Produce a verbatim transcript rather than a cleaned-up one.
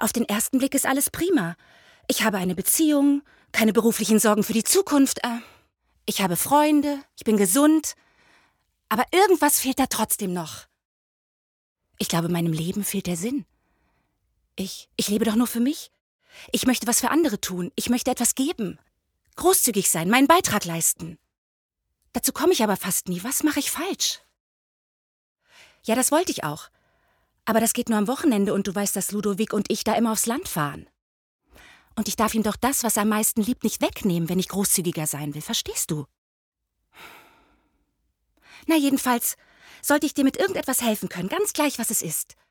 Auf den ersten Blick ist alles prima. Ich habe eine Beziehung, keine beruflichen Sorgen für die Zukunft. Äh, ich habe Freunde, ich bin gesund. Aber irgendwas fehlt da trotzdem noch. Ich glaube, meinem Leben fehlt der Sinn. Ich, ich lebe doch nur für mich. Ich möchte was für andere tun. Ich möchte etwas geben. Großzügig sein, meinen Beitrag leisten. Dazu komme ich aber fast nie. Was mache ich falsch? Ja, das wollte ich auch. Aber das geht nur am Wochenende und du weißt, dass Ludovic und ich da immer aufs Land fahren. Und ich darf ihm doch das, was er am meisten liebt, nicht wegnehmen, wenn ich großzügiger sein will. Verstehst du? Na, jedenfalls sollte ich dir mit irgendetwas helfen können, ganz gleich, was es ist.